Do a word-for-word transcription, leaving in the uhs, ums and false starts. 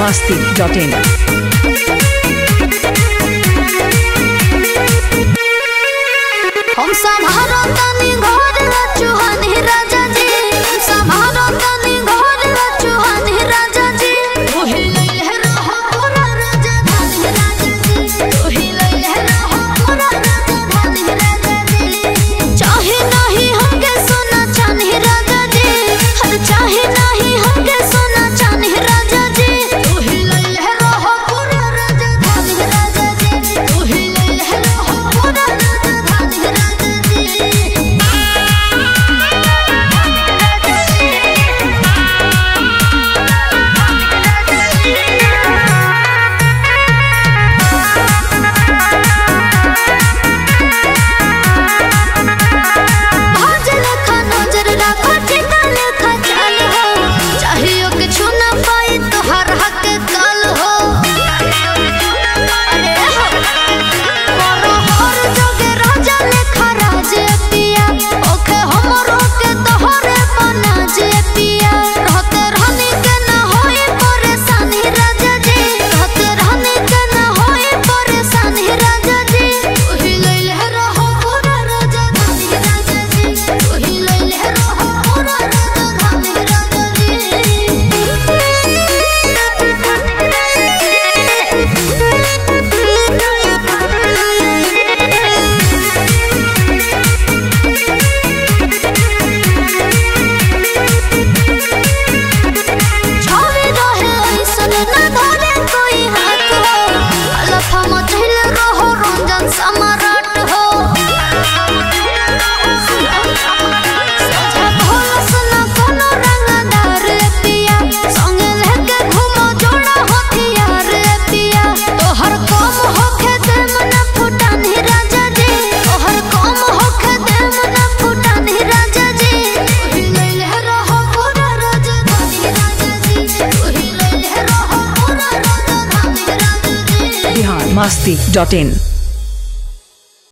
masti dot in. हम संभारो तनी घर चुहानी राजा जी, संभारो तनी घर चुहानी राजा जी। तू ही लइले रहो पूरा राजधानी राजा जी, तू ही लइले रहो पूरा राजधानी राजा जी। चाहे नहीं हमके सोना चांदी राजा जी, हर चाहे नहीं हमके सोना चांदी राजा जी। तू ही लइले रहो पूरा राजधानी राजा जी, तू ही लइले रहो पूरा राजधानी राजा जी। masti dot in.